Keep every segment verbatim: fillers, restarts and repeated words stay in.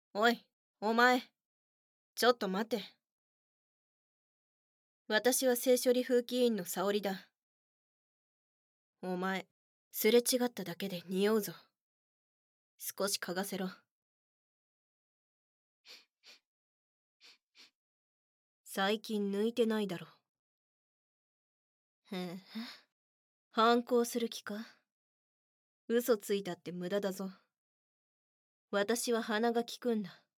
おい、お前、ちょっと待て。私は性処理風紀委員の沙織だ。お前、すれ違っただけで匂うぞ。少し嗅がせろ。最近抜いてないだろ。へえ、反抗する気か？嘘ついたって無駄だぞ。私は鼻が利くんだ。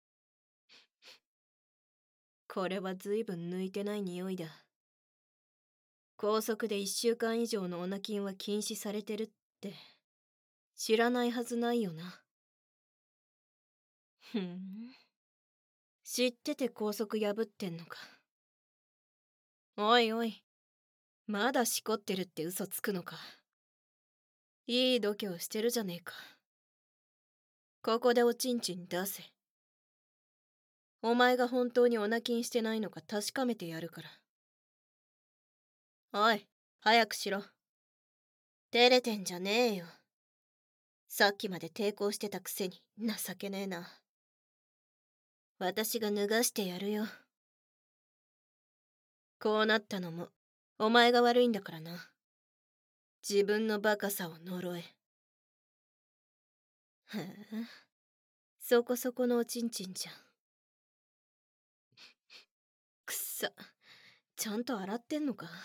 これはずいぶん抜いてない匂いだ。拘束でいっしゅうかん以上のオナキンは禁止されてるって知らないはずないよな。ふん、知ってて拘束破ってんのか。おいおい、まだしこってるって嘘つくのか。いい度胸してるじゃねえか。ここでおちんちん出せ。お前が本当にオナキンしてないのか確かめてやるから。おい、早くしろ。照れてんじゃねえよ。さっきまで抵抗してたくせに情けねえな。私が脱がしてやるよ。こうなったのもお前が悪いんだからな。自分のバカさを呪え。へえ、そこそこのおちんちんじゃん。くっさ、ちゃんと洗ってんのか？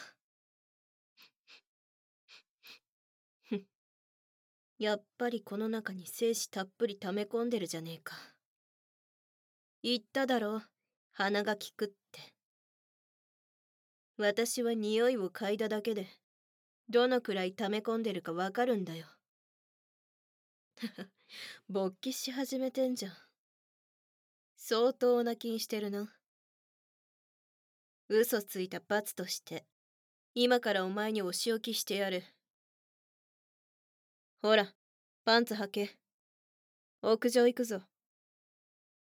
ふん、やっぱりこの中に精子たっぷり溜め込んでるじゃねえか。言っただろ、鼻が利くって。私は匂いを嗅いだだけでどのくらい溜め込んでるかわかるんだよ。勃起し始めてんじゃん。相当な気にしてるな。嘘ついた罰として今からお前にお仕置きしてやる。ほら、パンツ履け。屋上行くぞ。